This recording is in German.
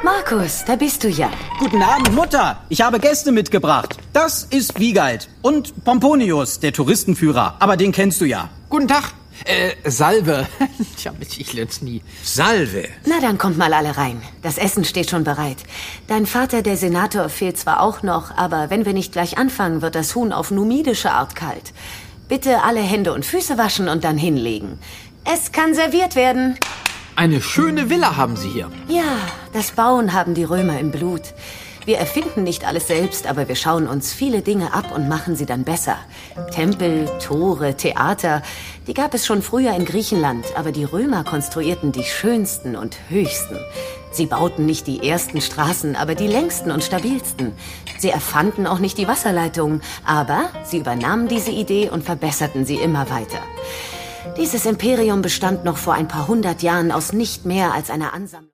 Markus, da bist du ja. Guten Abend, Mutter. Ich habe Gäste mitgebracht. Das ist Wiegald und Pomponius, der Touristenführer. Aber den kennst du ja. Guten Tag. Salve. Tja, ich lern's nie. Salve. Na, dann kommt mal alle rein. Das Essen steht schon bereit. Dein Vater, der Senator, fehlt zwar auch noch, aber wenn wir nicht gleich anfangen, wird das Huhn auf numidische Art kalt. Bitte alle Hände und Füße waschen und dann hinlegen. Es kann serviert werden. Eine schöne Villa haben Sie hier. Ja, das Bauen haben die Römer im Blut. Wir erfinden nicht alles selbst, aber wir schauen uns viele Dinge ab und machen sie dann besser. Tempel, Tore, Theater, die gab es schon früher in Griechenland, aber die Römer konstruierten die schönsten und höchsten. Sie bauten nicht die ersten Straßen, aber die längsten und stabilsten. Sie erfanden auch nicht die Wasserleitungen, aber sie übernahmen diese Idee und verbesserten sie immer weiter. Dieses Imperium bestand noch vor ein paar hundert Jahren aus nicht mehr als einer Ansammlung.